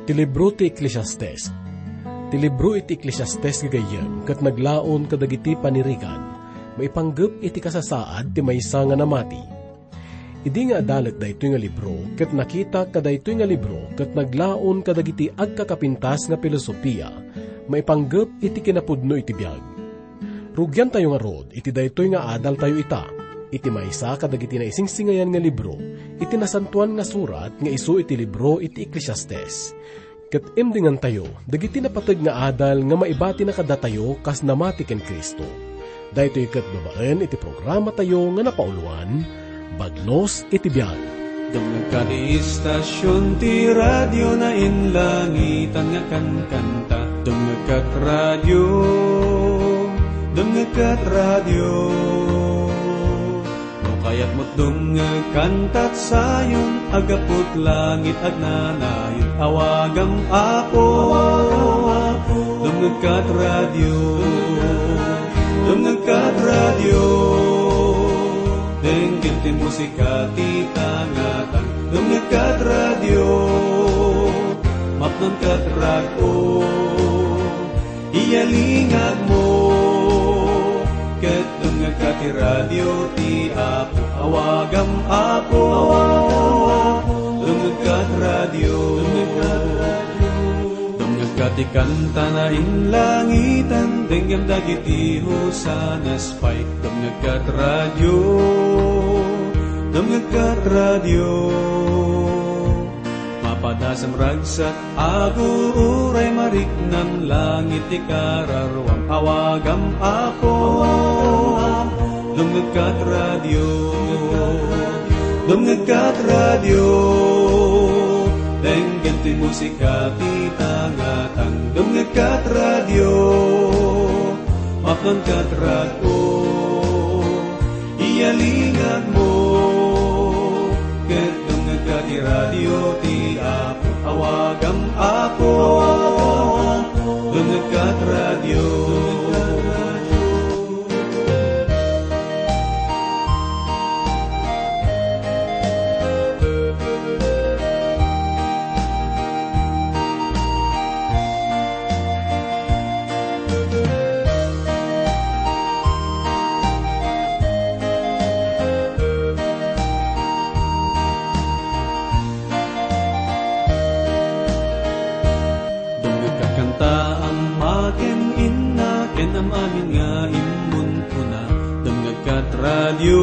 Ti libro ti Ecclesiastes. Ti libro iti Ecclesiastes gagayem, kat naglaon kadagiti panirigan, maipanggep iti kasasaad ti maysa nga namati. Idi nga adalet daytoy nga libro, kat nakita kadaytoy nga libro, kat naglaon kadagiti agkakapintas nga filosofiya, maipanggep iti kinapudno iti biyag. Rugyan tayo nga rod, iti daytoy nga adal tayo ita, iti maysa kadagiti na isingsingayan nga libro, iti nasantuan nga surat nga isu iti libro iti Ecclesiastes. Ket imdingan tayo, dagiti napateg nga adal nga maibati na kada tayo kas namati ken Kristo. Daytoy ket babaen iti programa tayo nga napauluan, Bagnos iti Biag. Dumagka di istasyon ti radio na inlangitan nga kankanta. Dumagkat radio, dumagkat radio. Kaya't mo't kantat sayon, agapot langit agnanayon, awagam ako, dumagkat radio, dumagkat radio, denggit ti musika ti tangatan, dumagkat radio, mapnon kat rago, iyalingag mo, ket dumagkat ti radio ti apo. Awagam ako, dumagkat radio, dumagkat ikanta na inlangitan, denggam dagiti hosanas pay, dumagkat radio, dumagkat radio. Mapadasam ragsak, agururay mariknam, langit ikararwam, awagam ako, dumagkat radio, dumagkat radio, denggam ti musika ti tangatan, dumagkat radio, mapnon kat rago, iyalingag mo, ket dumagkat ti radio ti apo, awagam ako, dumagkat radio. Radio,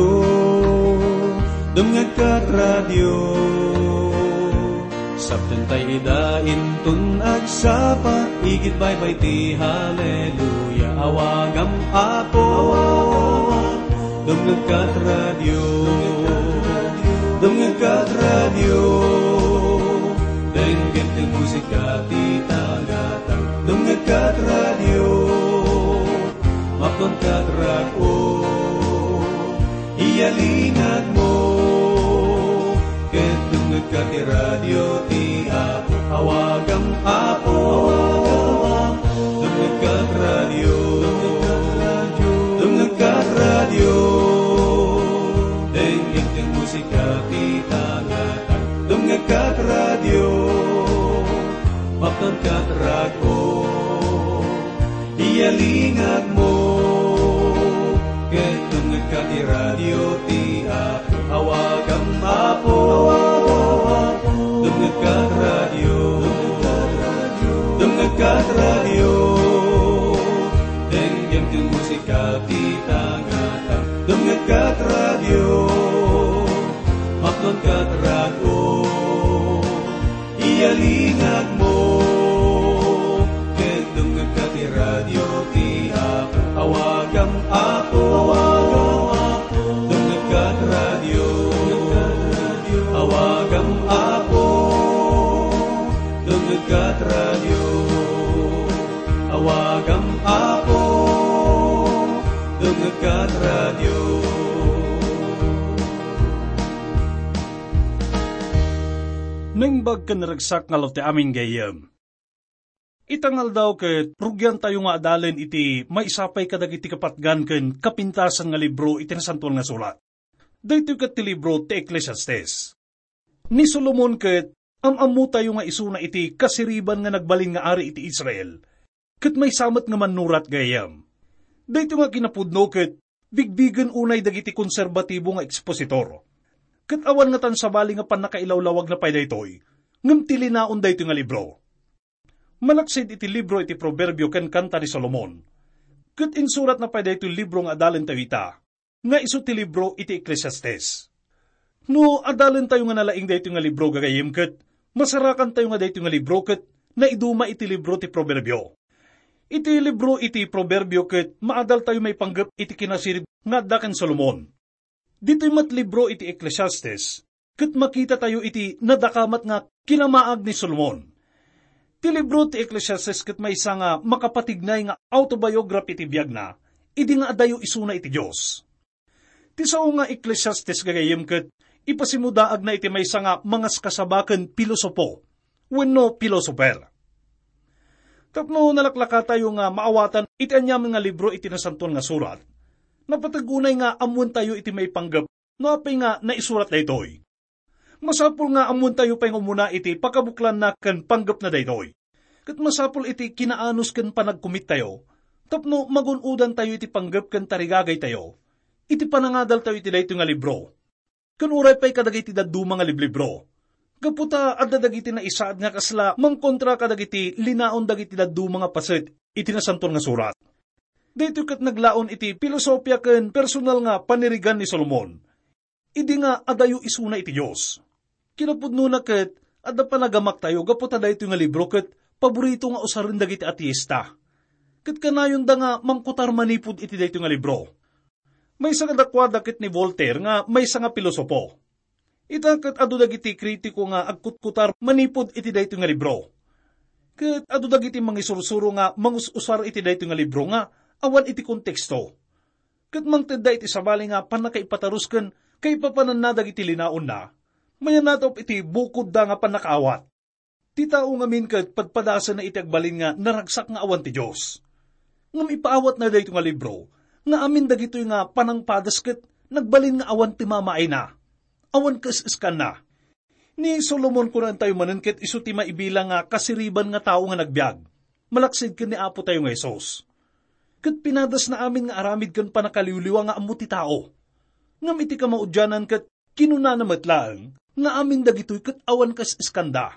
dumagkat radio, sabten tay idain tun agsapa, igit baybay ti haleluya, awagam ako, dumagkat radio, dumagkat radio, denggam ti musika ti tagatan, dumagkat radio, mapnon kat rago, iyalingag mo, ket dumagkat ti radio ti apo, awagam ako, dumagkat radio, dumagkat radio, denggam ti musika ti tagatan, dumagkat radio, mapnon kat rago, iyalingag mo, ket dumagkat ti radio ti apo, awagam apo, dumagkat radio, dumagkat radio, denggam ti musika ti tangatan, dumagkat radio, mapnon kat rago, iyalingag mo, ket dumagkat ti radio ti apo, awagam ako, dumagkat radio, awagam ako, dumagkat radio, awagam ako, dumagkat radio. Nangbag ka naragsak nga ti amin gayam. Itangal daw ket rugyan tayo nga adalen iti maisapay kadag iti kapatgan ken kapintasan nga libro iti nasantuan nga sulat. Daytoy ket ti libro ti Ecclesiastes. Ni Solomon ket Am-amu tayo nga isuna iti kasiriban nga nagbalin nga ari iti Israel. Kat may samat nga manurat gayam. Dahito nga kinapudno kat bigbigan unay dagiti konserbatibo nga ekspositor. Kat awan nga tan sabali nga panakailawlawag na paydaytoy, ngam tilinaon dayto nga libro. Malaksid iti libro iti proverbio ken kanta ni Solomon. Kat insurat na paydayto libro nga adalen tayo ita, nga iso ti libro iti Ecclesiastes. No adalen tayo nga nalaing dayto nga libro gagayim kat, masarakan tayo nga dayto nga libro kat, naiduma iti libro ti proverbio. Iti libro iti proverbio ket maadal tayo may panggap iti kinasirib nga daken Solomon. Dito'y mat libro iti Ecclesiastes, ket makita tayo iti nadakamat nga kinamaag ni Solomon. Ti libro ti Ecclesiastes ket may isa nga makapatignay nga autobiography iti biyag na, idi nga adayo isuna iti Diyos. Ti sao nga Ecclesiastes gagayem ket ipasimudaag na iti may isa nga mangas kasabaken pilosopo, wenno pilosoper. Tapno nalaklaka tayo nga maawatan iti anyam nga libro iti nasantuan nga surat. Napatagunay nga amuan tayo iti may panggap no apay nga naisurat daytoy. Masapul nga amuan tayo pay umuna iti pakabuklan na ken panggap na daytoy. Ket masapul iti kinaanos ken panagkumit tayo. Tapno magunudan tayo iti panggap ken tarigagay tayo. Iti panangadal tayo iti daytoy nga libro. Ken uray pay kadagiti daduma nga liblibro. Kaputa at dadagiti na isaad nga kasla mangkontra kadagiti linaon dagiti daddu mga paset iti nasanton nga surat. Dito kat naglaon iti filosofya ken personal nga panirigan ni Solomon. Idi nga adayo isuna iti Diyos. Kinapudno na ket adda panagamak tayo gaputa dayto nga libro ket paborito nga usarin dagiti ateista. Ket kanayon da nga mangkutar manipud iti dayto nga libro. May isa nga dakwada ket ni Voltaire nga may isa nga pilosopo. Itakat adu dagiti kritiko nga agkutkutar manipod iti dayto nga libro. Ket adu dagiti mangisursuro nga mangus-usar iti dayto nga libro nga awan iti konteksto. Ket mangtedda iti sabali nga panakaipatarus ken kay papanan na dagiti linaon na, mayanatop iti bukod da nga panakaawat. Ti tao nga min ket padpadasa na iti agbalin nga naragsak nga awan ti Dios. Ngam ipaawat na dayto nga libro nga amin dagitoy nga panangpadas ket nagbalin nga awan ti mamaay na. Awan kas-iskan na. Ni Solomon kunan tayo manunket iso ti maibilang nga kasiriban nga tao nga nagbiag. Malaksid ken ni Apo tayo nga Isos. Ket pinadas na amin nga aramid ken panakaliwliwa nga ammo ti tao. Ngam iti kamaudyanan ket kinuna na matlaeng nga amin dagitoy ket awan kas-iskan da.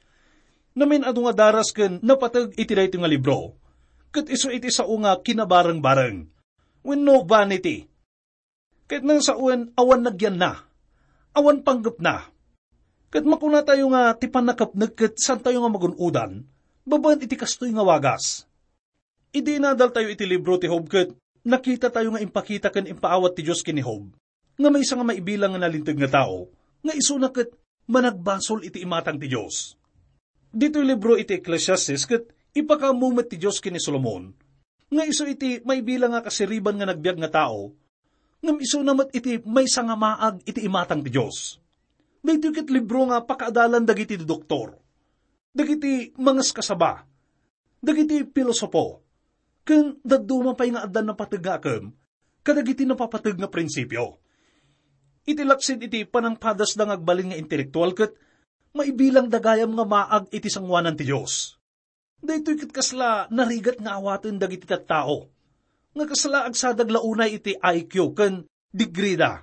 Namin adu nga daras ken napateg iti dayto nga libro. Ket iso iti sao nga kinabareng-bareng. Wenno vanity. Ket nang sauen awan nagyan na. Awan panggap na. Ket makuna tayo nga ti panakapneg ket san tayo nga magunudan, baban iti kastoy nga wagas. Idi nadal tayo iti libro ti Job ket nakita tayo nga impakita ken impaawat ti Dios kini Job, nga may isa nga maibilang nga nalinteg nga tao, nga isuna ket managbasol iti imatang ti Dios. Dito'y libro iti Ecclesiastes ket ipakamumet ti Dios kini Solomon, nga iso iti maibilang nga kasiriban nga nagbiag nga tao, ngam iso namat iti may nga maag iti imatang ti Diyos. Dito ket libro nga pakaadalan dagiti doktor, dagiti mangas kasaba, dagiti pilosopo, ken daduma pay nga addan na pateg nga akem, kadagiti napapateg nga prinsipyo. Iti laksid iti panangpadas da ngagbalin nga intelektual ket maibilang dagayam nga maag iti sangwanan ti Diyos. Dito ket kasla narigat nga awaten dagiti tattao. Nga kasla agsadag launay iti IQ ken degree da.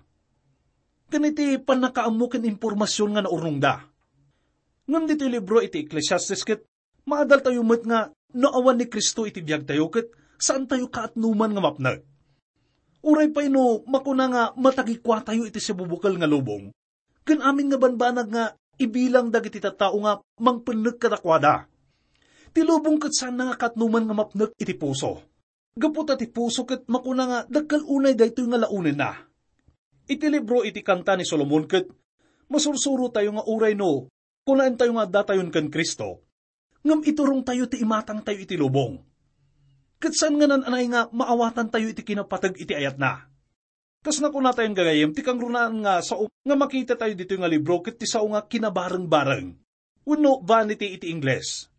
Ken iti panakaammo ken impormasyon nga naurnong da. Ngam dito libro iti Ecclesiastes ket maadal tayo met nga naawan ni Kristo iti biag tayo ket saan tayo kaatnuman nga mapnag. Uray pay no makuna nga matagikwa tayo iti sibubukal nga lubong. Ken amin nga banbanag nga ibilang dagiti tattao nga mangpennek kadakwada. Ti lubong ket saan nga katnuman nga mapneg iti puso. Gapot ati puso ket makuna nga dagkal unay daytoy nga launen na. Iti libro iti kanta ni Solomon ket masursuro tayo nga uray no kunaan tayo nga datayon ken Kristo. Ngam iturong tayo ti imatang tayo iti lubong. Ket saan nga nananay nga maawatan tayo iti kinapateg iti ayat na. Kas na kuna tayong gagayem ti kang runaan nga sao nga makita tayo dito nga libro ket ti sao nga kinabareng-bareng. Wenno vanity iti Ingles.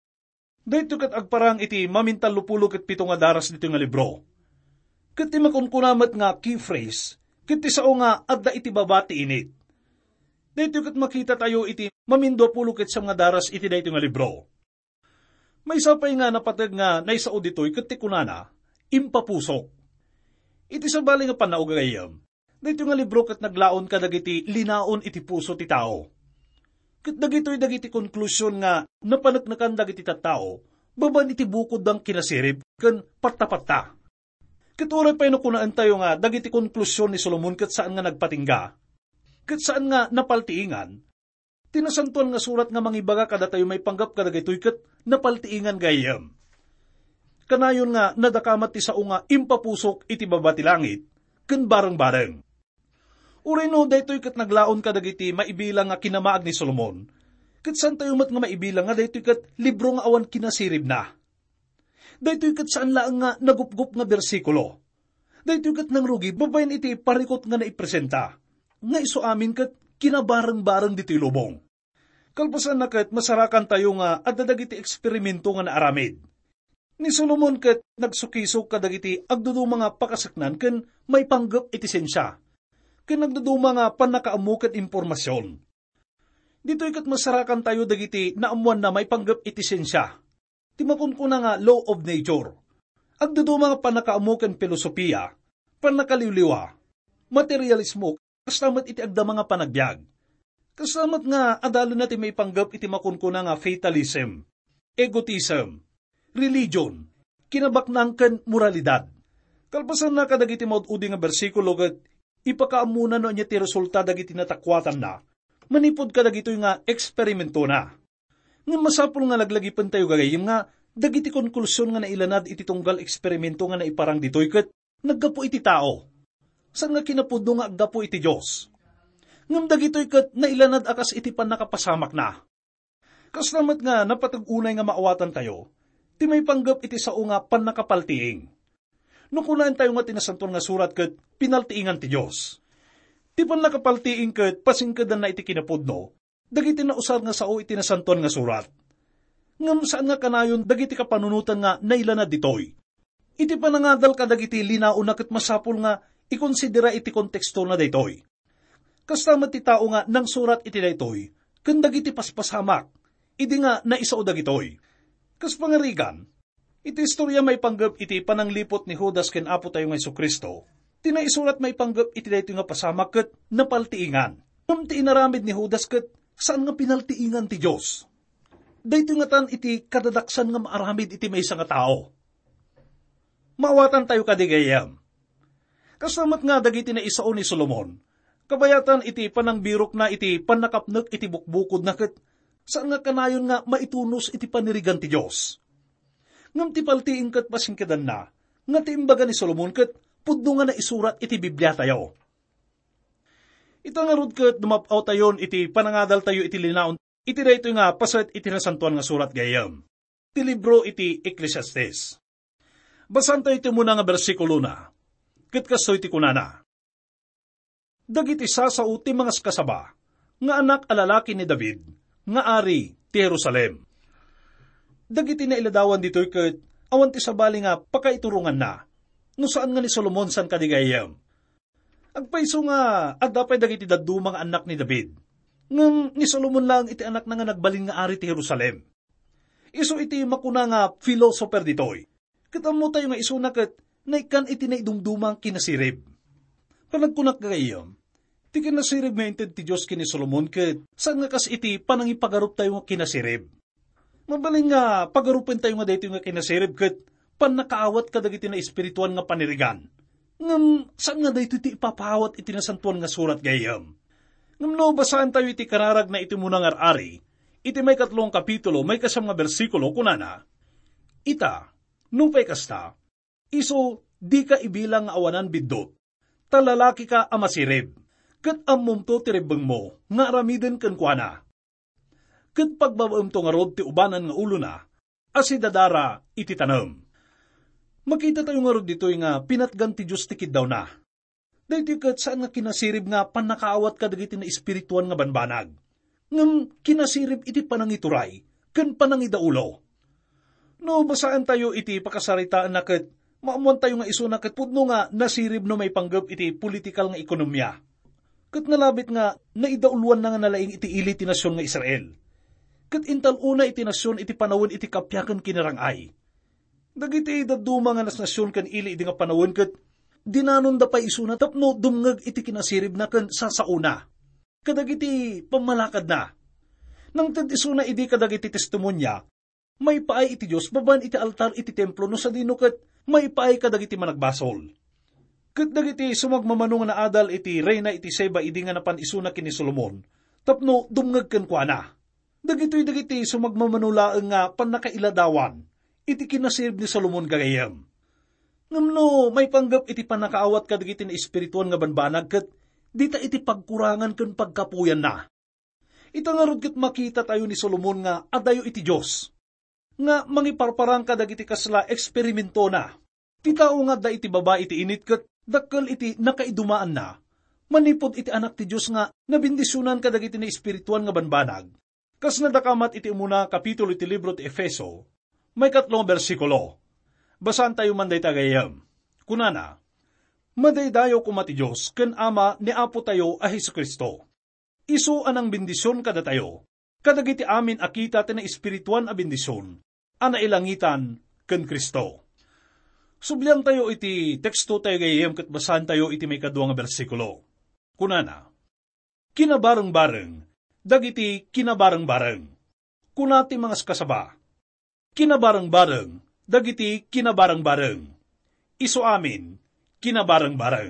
Dito ket agparang iti mamintallupulo ket 7 nga daras dito nga libro. Ket ti makunkunamet nga key phrase, ket ti sao nga adda iti babati init. Dito kat makita tayo iti mamindo pulukit sa mga daras iti dito nga libro. May sapay nga napatag nga naisao dito'y kat tikunana, impapusok. Iti sabali nga panaugayam, dito nga libro kat naglaon ka dagiti linaon iti puso ti tao. Kat dagiti konklusyon nga napanagnakan dagiti tattao, baban iti bukod ang kinasirip kan patta-patta. Kat oray pa inukunaan tayo nga dagiti konklusyon ni Solomon kat saan nga nagpatingga, kat saan nga napaltiingan. Tinasantuan nga surat nga mangibaga kada tayo may panggap kada gito'y kat napaltiingan gayam. Kanayon nga nadakamat ti sao nga impapusok iti babati langit, ken bareng-bareng. Urino daytoy kat naglaon kadagiti maibilang nga kinamaag ni Solomon, kat saan tayo mat nga maibilang nga daytoy kat libro nga awan kinasirib na. Daytoy kat saan laang nga nagupgup nga bersikulo. Daytoy kat nang rugi babayin iti parikot nga naipresenta, nga iso amin kat kinabareng-bareng dito'y lubong. Kalpasan na kat masarakan tayo nga at dadagiti eksperimento nga naaramid. Ni Solomon kat nagsukisok kadagiti agduduma nga pakasaknan ken may panggap iti sensya. Ken nagduduma nga panakaamu ket impormasyon. Dito'y kat masarakan tayo dagiti naamuan na may panggap iti sensya. Timakunkuna nga law of nature. Agduduma nga panakaamu ken filosofiya, panakaliwliwa, materialismo, kastamat iti agda mga panagbiag. Kastamat nga adalo natin may panggap iti makunkuna nga fatalism, egotism, religion, kinabaknangken moralidad. Kalpasan na kadagiti maud-udi nga bersikulo ket ipakaamunan no niya ti resulta dagiti natakwatan na, manipod kadagitoy nga eksperimento na. Ngem masapul nga laglagipen tayo gagayim nga dagiti konklusyon nga nailanad iti tunggal eksperimento nga naiparang ditoy ket naggapo iti tao. San nga kinapudno nga aggapo iti Dios. Ngem dagitoy ket nailanad akas iti panakapasamak na. Kaslamet nga napatag-unay nga maawatan tayo, ti may panggap iti sao nga panakapaltiing. No kunaan tayo nga tinasanton nga surat ket pinaltiingan ti Diyos. Ti panakapaltiing ket pasingkedan na iti kinapudno, dagiti nausar nga sao iti nasanton nga surat. Ngem saan nga kanayon dagiti kapanunutan nga nailanad ditoy. Iti panangadal ka dagiti linaon na ket masapul nga ikonsidera iti konteksto na daytoy. Kastamat ti tao nga nang surat iti daytoy, ken dagiti paspasamak, idi nga naisao dagitoy. Kas pangarigan, iti istorya may panggap iti pananglipot ni Judas ken Apo tayo nga Jesucristo, tinaisurat may panggap iti daytoy nga pasamak ket napaltiingan. Ngem ti inaramid ni Judas ket saan nga pinaltiingan ti Dios. Daytoy nga tan iti kadadaksan nga maaramid iti maysa nga tao. Maawatan tayo kadigayam. Kasamat nga dagiti na isao ni Solomon, kabayatan iti panangbirok na iti panakapnek iti bukbukod na ket saan nga kanayon nga maitunos iti panirigan ti Diyos. Ngam ti paltiing ket pasingkedan na, nga ti imbaga ni Solomon ket pudno nga naisurat iti Biblia tayo. Ita nga rod ket dumapaw tayon iti panangadal tayo iti linaon, iti daytoy nga paset iti nasantuan nga surat gayam. Ti libro iti Ecclesiastes. Basan tayo iti muna nga bersikulo na, ket kastoy ti kunana. Dagiti sasao ti mga kasaba, nga anak alalaki ni David, nga ari ti Jerusalem. Dagiti na iladawan dito'y ket awan ti sabali nga pakaiturungan na, no saan nga ni Solomon san kadigayam. Agpaiso nga adda pay dagiti daddu mga anak ni David, ngem ni Solomon lang iti anak na nga nagbalin nga ari ti Jerusalem. Iso iti makuna nga philosopher ditoy. Kitamo tayo nga iso na ket naikan iti naidumdumang kinasirib. Panagkunak gayam, ti kinasirib nga inted ti Diyos kini Solomon ket saan nga kas iti panangipagarup tayo nga kinasirib. Mabalin nga pagarupin tayo nga daytoy nga kinasirib ket panakaawat kadagiti na espirituan nga panirigan. Ngem saan nga daytoy ti ipapawat iti nasantuan nga surat gayam. Ngem no basahan tayo iti kararag na iti munang ari, iti may 3 kapitulo may kasam nga bersikulo kunana. Ita, nupay kasta, iso di ka ibilang nga awanan biddot, talalaki ka amasirib. Ket ammumto ti ribbeng mo, nga aramiden ken kuana. Ket pagbabaem to nga rod ti ubanan nga ulo na, asidadara iti tanem. Makita tayo nga rod ditoy nga pinatgan ti Diyos ti kiddaw na. Daytoy ket saan nga kinasirib nga panakaawat kadagiti na espirituan nga banbanag. Ngem kinasirib iti panangituray, ken panangidaulo. No basaan tayo iti pakasaritaan na ket maamuan tayo nga iso na ket pudno nga nasirib no may panggap iti politikal nga ekonomiya. Kat nalabit nga, naidauluan na nga nalaing iti ili ti nasyon nga Israel. Kat intal una iti nasyon iti panawin iti kapyakan kinarangay. Dagiti daduma nga nasyon kan ili iti nga panawin kat dinanon da pa isuna tapno dumngag iti kinasirib na kan sasauna. Kadagiti pamalakad na. Nang tad isuna iti kadagiti testimonya, may paay iti Diyos baban iti altar iti templo no sa dinukat may paay kadagiti managbasol. Kat dagiti sumagmamano nga naadal iti reyna iti Seba idi nga napan isuna kini Solomon, tapno dumngag ken kuana. Dagiti sumagmamanulaeng nga panakailadawan, iti kinasirib ni Solomon gagayam. Ngamno may panggap iti panakaawat kadagiti na espirituan nga banbanag kat dita iti pagkurangan ken pagkapuyan na. Ita nga rod ket makita tayo ni Solomon nga adayo iti Diyos. Nga mangiparparang kadagiti kasla eksperimento na. Ti tao nga da iti baba iti init ket dakkel iti nakaidumaan na. Manipod iti anak ti Diyos nga nabindisunan kadagiti na espirituan nga banbanag. Kas nadakamat iti umuna kapitulo iti libro ti Efeso, may 3 bersikulo. Basan tayo manday tagayam. Kunana, madaydayo kumati Diyos ken ama ni Apo tayo a Jesucristo. Isu anang bendisyon kada tayo, kadagiti amin akita ti na espirituan a bendisyon, ana ilangitan ken Kristo. Subliang tayo iti teksto tayo gayem ket basan tayo iti may 2 nga bersikulo. Kunana, kinabareng-bareng, dagiti kinabareng-bareng. Kunati mga kasaba, kinabareng-bareng, dagiti kinabareng-bareng. Isu amin, kinabareng-bareng.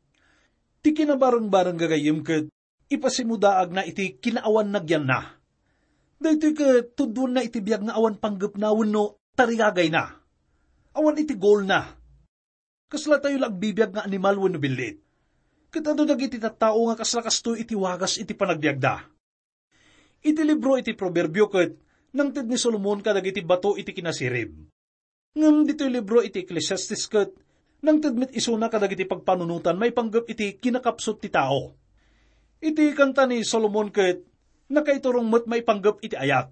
Ti kinabareng-bareng gagayem ket ipasimudaag na iti kinaawan nagyan na. Daytoy ket tudun na iti biag nga awan panggepnawen no tarigagay na. Awan iti goal na. Kasla tayo lagbibiyag nga animal wenno bilit. Ket adu dagiti tattao nga kasla kastoy iti wagas iti panagbiagda. Iti libro iti proverbio ket nangted ni Solomon kadagiti bato iti kinasirib. Ngem ditoy libro iti Ecclesiastes ket nangted met isuna kadagiti pagpanunutan may panggep iti kinakapsot ti tao. Iti kanta ni Solomon ket nakaiturong met may panggep iti ayat.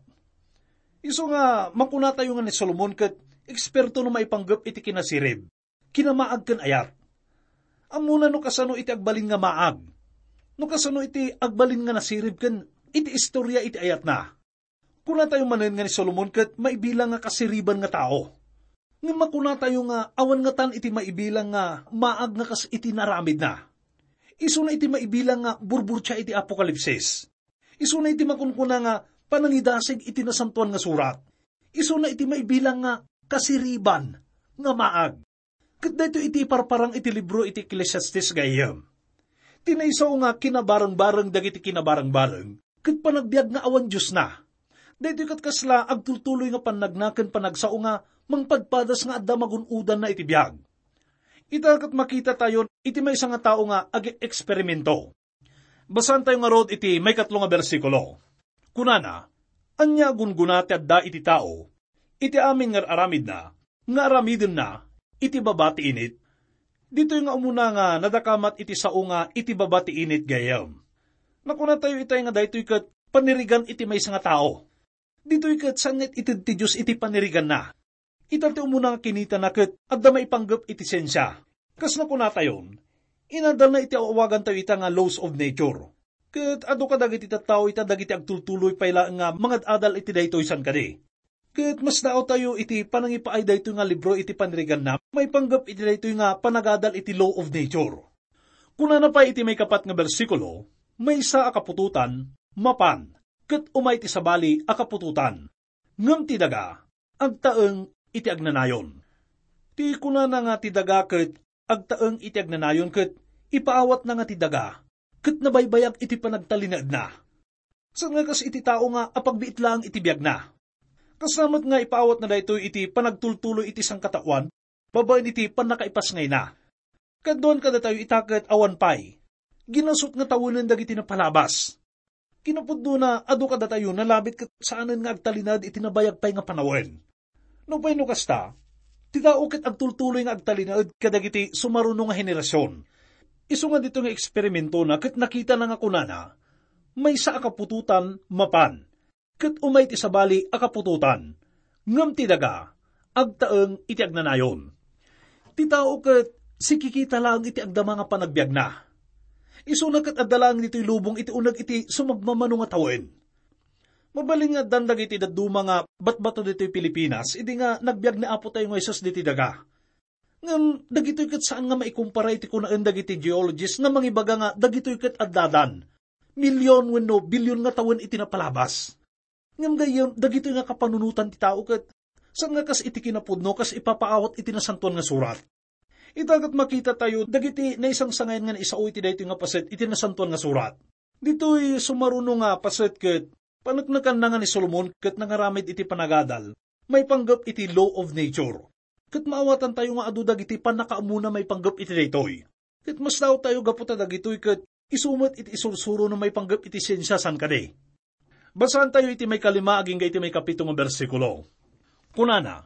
Isu nga makuna tayo nga ni Solomon ket eksperto no may panggep iti kinasirib. Kinamaag ken ayat. Amuna no kasano iti agbalin nga maag. No kasano iti agbalin nga nasirib ken iti istorya iti ayat na. Kuna tayo manen nga ni Solomon ket maibilang nga kasiriban nga tao. Nga makuna tayo nga awan nga tan iti maibilang nga maag nga kas iti naramid na. Isu na iti maibilang nga burburtya iti Apokalipsis. Isu na iti makunkuna nga panangidasig iti nasantuan nga surat. Isu na iti maibilang nga kasiriban nga maag. Ket dayto iti parparang iti libro iti Ecclesiastes gayem. Tinaysaw nga kinabarang-barang dagiti kinabarang-barang ket panagbiag nga awan Diyos na. Daytoy ket kasla agtultuloy nga panagnaken panagsao nga mangpadpadas nga adda magunudan na iti biag. Ita ket makita tayo iti maysa nga tao nga ag-eksperimento. Basan tayo nga rod iti may 3 nga bersikulo. Kunana, anya gunguna ti adda iti tao, iti amin nga aramid na, nga aramiden na, iti babati init. Dito nga umuna nga nadakamat iti sao nga iti babati init gayam. Nakuna tayo itay nga daytoy ket panirigan iti maysa nga tao. Dito'y ket sangit iti ti Diyos iti panirigan na. Ita ti umuna nga kinita na ket adda maipanggep iti sensya. Kas nakuna tayon, inadal na iti awagan tayo ita nga laws of nature. Ket adu kadagiti tattao ita dagiti agtultuloy payla nga mangadadal iti daytoy san kadi. Ket mas dao tayo iti panangipaay daytoy nga libro iti panirigan na may panggep iti daytoy nga panagadal iti law of nature. Kuna na pa iti may 4 nga bersikulo, may isa akapututan, mapan, ket umay ti sabali akapututan. Ngem ti daga, agtaeng iti agnanayon. Ti kuna na nga ti daga ket agtaeng iti agnanayon ket ipaawat na nga ti daga, ket nabaybayag iti panagtalinaed na. Saan nga kas iti tao nga apagbiit lang iti biag na. Kasamat nga ipaawat na daytoy iti panagtultuloy iti sangkatawan, babaen iti panakaipasngay na. Kadon kada tayo itaket awan pay, ginasot nga tawunan dagiti na palabas. Kinapuddo na adu kada tayo nalabit ket saanen nga agtalinad iti nabayag pay nga panawen. No pay no kasta, ti tao ket agtultuloy nga agtalinad kadagiti sumaruno nga henerasyon. Isu nga dito nga eksperimento na ket nakita na nga kunana, may sa akapututan mapan, ket umay ti sabali akapututan, ngem ti daga, agtaeng iti agnanayon. Ti tao ket sikikita lang iti agdama nga panagbiag na. Isunak at adalang dito'y lubong iti unag iti sumagmamano nga tawen. Mabaling nga dandag iti daduma nga batbato dito'y Pilipinas, idi nga nagbiag ni Apo tayo nga Isus diti daga. Ngam, dagito'y kat saan nga maikumpara iti kunaan dagiti geologist nga mangibaga nga dagito'y kat addadan. Milyon wenno bilyon nga tawen iti napalabas. Ngam gayam, dagito'y nga kapanunutan ti tao kat saan nga kas iti kinapudno kas ipapaawat iti nasantuan nga surat. Itagat makita tayo dagiti na isang sangayan nga naisao iti dayto nga paset iti nasantuan nga surat. Dito'y sumaruno nga paset kat panagnakan na nga ni Solomon kat nangaramid iti panagadal. May panggap iti law of nature. Kat maawatan tayo nga adu dagiti panakaamuna may panggap iti daytoy. Kat mas tao tayo gaputa dagitoy kat isumat iti isursuro na may panggap iti siyensya san kade. Basahan tayo iti may 5 aging iti may 7 nga bersikulo. Kunana,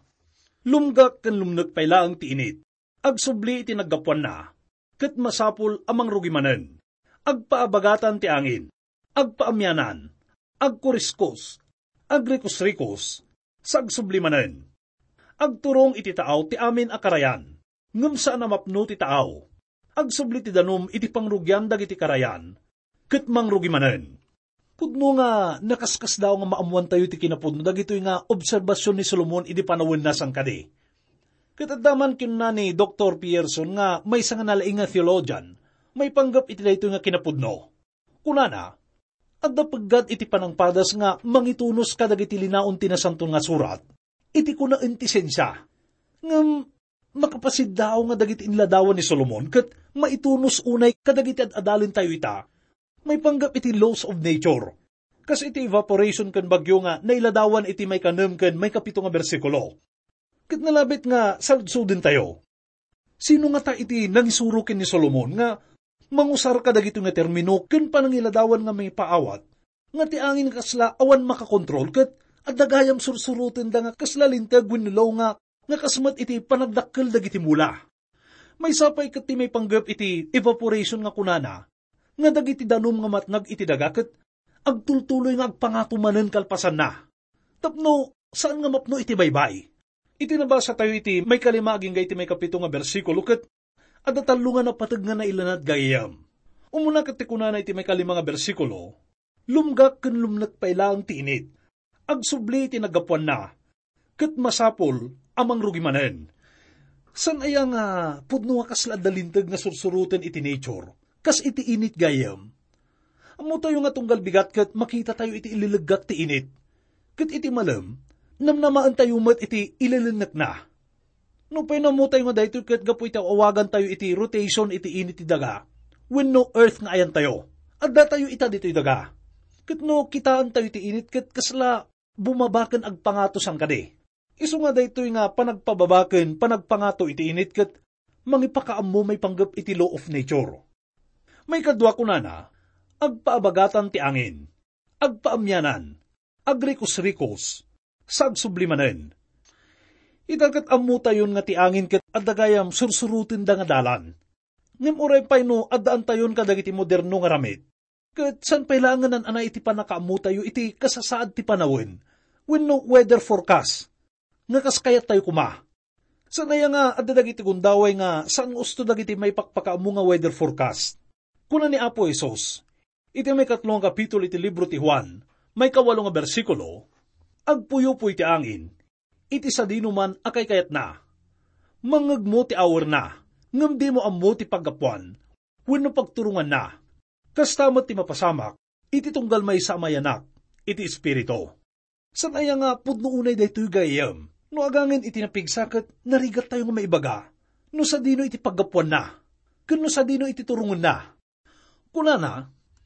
lumgak kan lumnag paylaang ti init, agsubli iti naggapuan na, ket masapul amang rugimanen, agpaabagatan ti angin, agpaamyanan, agkuriskos, agrikos-rikos, sagsublimanen, agturong iti taaw ti amin akarayan, ngem saan amapno ti taaw, agsubli ti danum iti pangrugyan dagiti karayan, ket mangrugimanen. Pudno nga nakaskas daw nga maamuan tayo ti kinapudno, dagitoy nga obserbasyon ni Solomon idi panawin na sang kade. Katadaman kinuna ni Dr. Pierson nga may nga nalaing nga theologian, may panggap iti dayto nga kinapudno. Kunana, adda paggad iti panangpadas nga mangitunos kadagiti linaon tinasanton nga surat, iti kuna intisensya. Ngam makapasid daw nga dagiti inladawan ni Solomon, kat maitunos unay kadagiti adalin tayo ita, may panggap iti laws of nature. Kasi iti evaporation kan bagyo nga nailadawan iti may 6 kan may 7 nga bersikulo. Kat nalabit nga saludsudin tayo. Sino nga ta iti nangisurukin ni Solomon nga mangusar ka dagito nga termino kan panangiladawan nga may paawat nga ti angin kasla awan makakontrol kat adagayam sursurutin da nga kasla lintag winulaw nga kasmat iti panagdakkel dagiti mula. May sapay kat ti may panggap iti evaporation nga kunana nga dagiti danum nga matnag iti dagaket, agtultuloy nga agpangatumanen kalpasan na. Tapno, saan nga mapno iti baybay? Iti nabasa tayo iti may 5 aging iti may 7 nga bersikulo ket adatalungan na patag nga nailanad gayam. Umuna ket kunana iti may 5 nga bersikulo, lumgak ken lumnek pailaang ti init, agsubli iti nagapuan na, ket masapol amang rugimanen. San aya nga pudno nga kasla dalintag nga sursuruten iti nature? Kas iti init gayam. Amo tayo nga tunggal bigat kat makita tayo iti ililagak ti init. Kat iti malam, namnamaan tayo mat iti ililinak na. No painamo tayo nga dahito kat gapu iti awagan tayo iti rotation iti init ti daga. When no earth nga ayan tayo. Adda tayo ita dito daga. Kat no kitaan tayo iti init kat kasla bumabakan agpangato sang kade. Isu nga dahito nga panagpababakan panagpangato iti init kat mangipakaammo may panggap iti law of nature. May kadwa kunana, agpaabagatan ti angin, agpaamyanan, agrikos-rikos, sagsublimanen. Itagat ammo tayon nga ti angin ket adagayam sursurutin da nga dalan. Ngem uray pay no addaan tayon kadagiti moderno nga ramid. Ket san pailangan ana iti panakaammo tayo iti kasasaad ti panawin, wenno weather forecast. Nga kas kayat tayo kuma. Sanaya nga adda dagiti gundaway nga saan gusto dagiti may pakpakaammo nga weather forecast. Kuna ni Apo Isos, iti may 3 kapitulo iti libro ti Juan, may 8 nga bersikulo, agpuyo-puy ti angin, iti sadino man akay kayat na. Mangagmo ti awar na, ngam di mo ammo ti paggapuan, wenno pagturungan na. Kastamat ti mapasamak, iti tunggal may samayanak, iti espiritu. San aya nga pudno unay daytoy gayam, no agangin iti napigsakat, narigat tayo nga maibaga, no sa dino iti paggapuan na, kano sa dino iti turungan na. Kunana,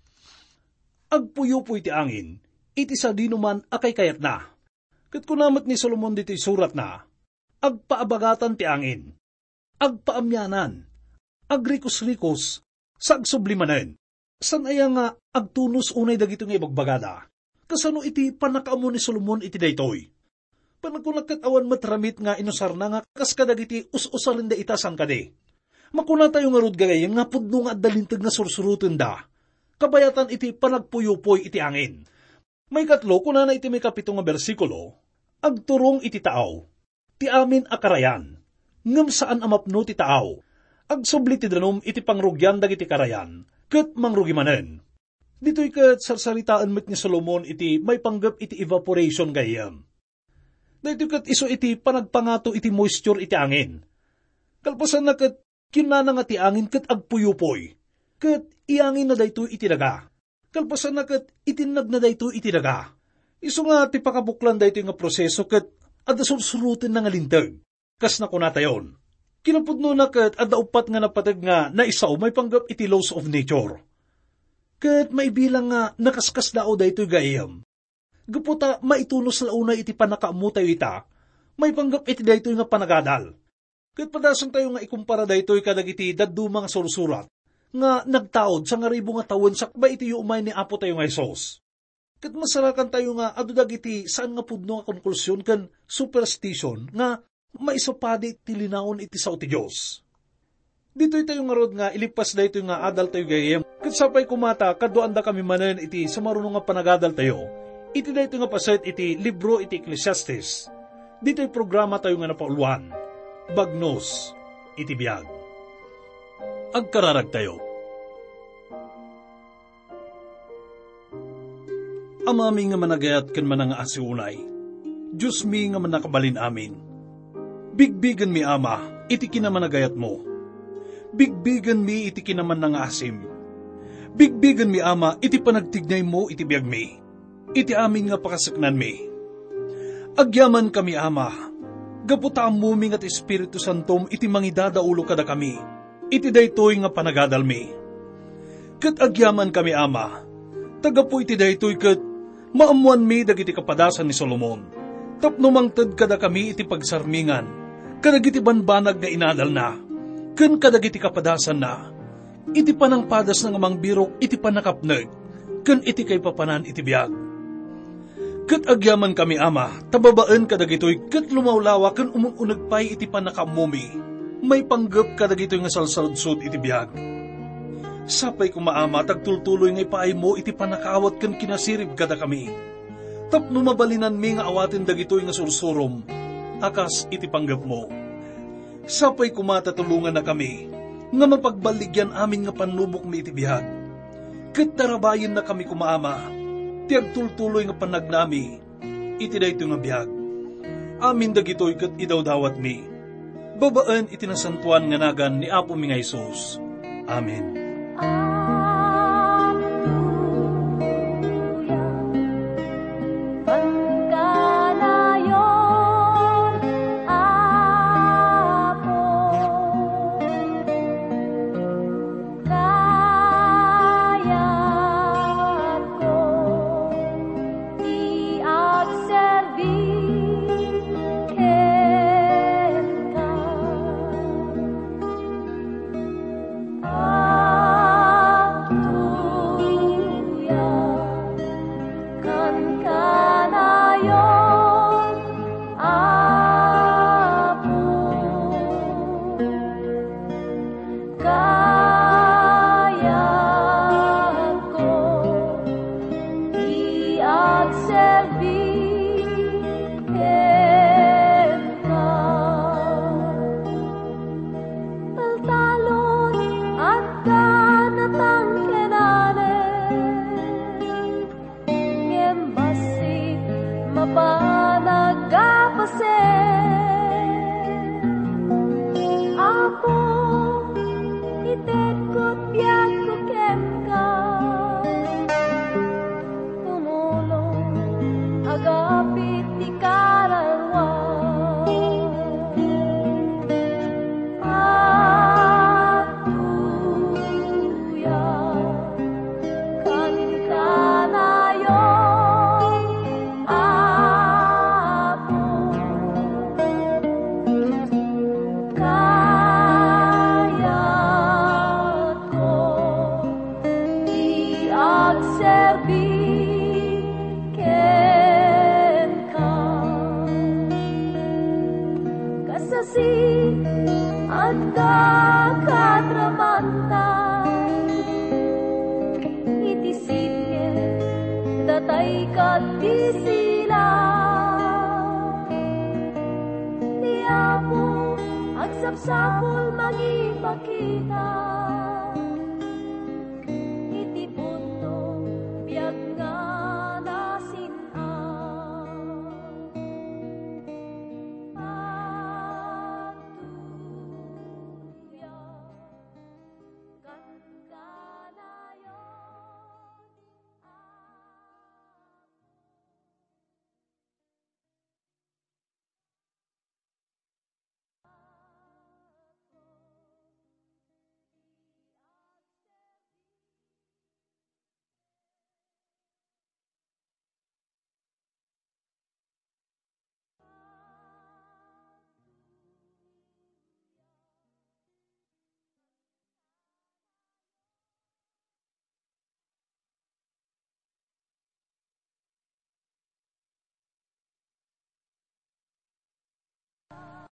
agpuyo-puy ti angin, iti sa dino man akay kayat na. Kat kunamat ni Solomon dito'y surat na, agpaabagatan ti angin, agpaamyanan, agrikos-rikos, sagsublimanen. San aya nga agtunos unay dagito nga ibagbagada? Kasano iti panakaamo ni Solomon iti daytoy? Panagkunakat awan matramit nga inusar na nga kas kadagiti us-usarin da itasan kade. Makuna tayo nga rod gagayang nga pudno nga dalintag nga sursuruten da. Kabayatan iti panagpuyo-puy iti angin. May 3, kuna na iti may 7 nga bersikulo, agturong iti taaw, ti amin akarayan, ngem saan amapno ti taaw, agsubli ti danom iti pangrugyan dagiti karayan, ket mangrugi manen. Dito'y ket sarsaritaan met ni Solomon iti may panggap iti evaporation gayam. Dito'y ket iso iti panagpangato iti moisture iti angin. Kalpasan na ket kinana nga ti angin ket agpuyupoy. Ket iangin na daytoy iti daga. Kalpasan na ket itinag na daytoy iti daga. Iso nga ti pakabuklan daytoy nga proseso ket adda sursurutin na nga linteg. Kas na kunatayon. Kinapudno na ket adda upat nga napateg nga naisaw may panggap iti laws of nature. Ket maibilang nga nakaskas dao daytoy gayam. Gaputa maitunos launay iti panakaamu tayo ita, may panggap iti daytoy nga panagadal. Ket padasan tayo nga ikumpara daytoy kadagiti dadduma nga sursurat, nga nagtaod sa nga ribo nga tawen sakba iti umay ni Apo tayo nga Hesus. Ket masarakan tayo nga adu dagiti saan nga pudno nga konklusyon ken superstition nga maisapadi ti linawon iti sao ti Dios. Dito'y tayo nga rod nga ilipas daytoy nga adal tayo gayem, ket sapay kumata kaddoan da kami manen iti sa marunong nga panagadal tayo. Iti daytoy nga paset iti libro iti Ecclesiastes. Dito'y programa tayo nga napauluan. Bagnos iti biyag. Agkararag tayo. Amami nga managayat ken mananga asiunay. Diyos mi nga manakabalin amin. Bigbigan mi ama, iti kinamanagayat mo. Bigbigan mi iti kinaman nga asim. Bigbigan mi ama, iti panagtignay mo iti biyag mi. Iti amin nga pakasaknan mi. Agyaman kami ama, gaputaan mo mi at Espiritu Santom iti mangidadaulo kada kami, iti daytoy nga panagadal mi. Ket agyaman kami ama, tagapo iti daytoy ket maamuan mi dagiti kapadasan ni Solomon. Tapno mangted kada kami iti pagsarmingan, kadagiti banbanag nga inadal na, ken kadagiti kapadasan na, iti panangpadas ng amang birok iti panakapneg, ken iti kay papanan iti biyag. Ket agyaman kami ama, tababaan kadagitoy ket lumawlawa ken umununagpay iti panakamumi. May panggep kadagitoy nga salsaludsod iti biyag. Sapay kumaama tagtultuloy nga ipaay mo iti panakawat ken kinasirib kada kami. Tapno mabalinan mi nga awatin dagitoy nga sursurom, akas iti panggep mo. Sapay kumatatulungan na kami, nga mapagbaligyan amin nga panubok mi iti biyag. Ket tarabayin na kami kumaama, tiag tultuloy nga panagnami, iti daytoy nga biyag. Amin dagitoy ket idawdawat mi. Babaan iti nasantuan nga nagan ni Apo mi nga Hesus. Amen. Sapol magipakita